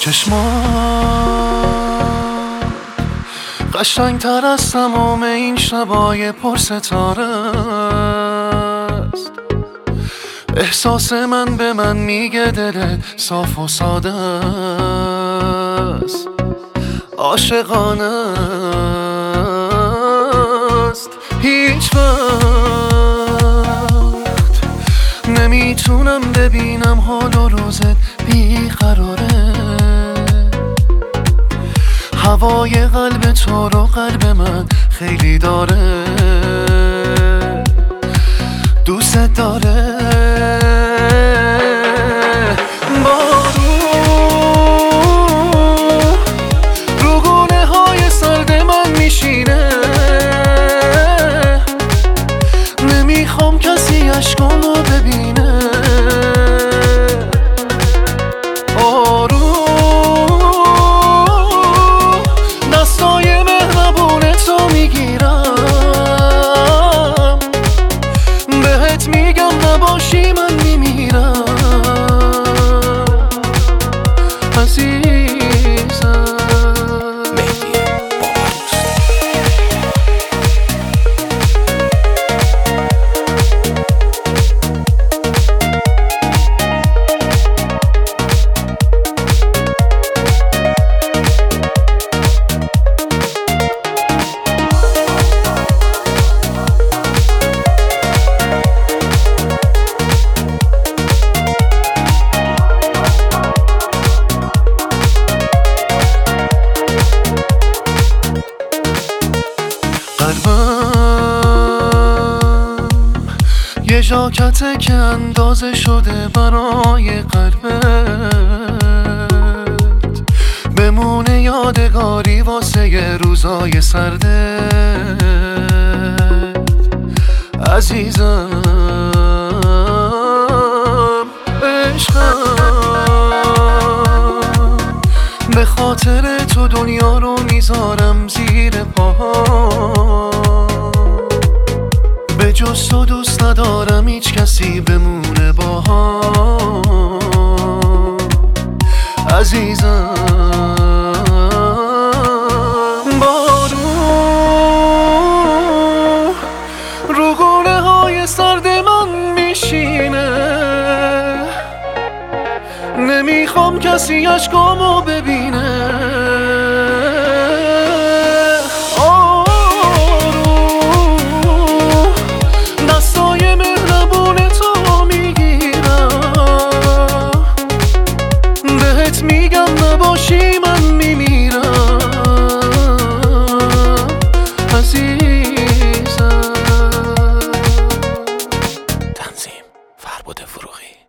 چشمان قشنگ تر از تمام این شبای پر ستاره است. احساس من به من میگه دلت صاف و ساده است، عاشقانه است. هیچ وقت نمیتونم ببینم حال و روزت بیقراره. هوای قلب تو رو قلب من خیلی داره، دوست داره. بارون رو گونه های سرد من میشینه، نمیخوام کسی عشقامو ببینه. دستای مهربون تو میگیرم، بهت میگم نباشی من میمیرم عزیزم. یه ژاکته که اندازه شده برای قلبت، بمونه یادگاری واسه یه روزای سرده عزیزم. عشقم به خاطر تو دنیا رو میذارم زیر پاها، به جز تو دوست ندارم هیچ کسی بمونه باها عزیزم. بارون رو گونه های سرد من میشینه، نمیخوام کسی عشقامو ببینه. میگم نباشی من میمیرم عزیزم. تنظیم فربد فروغی.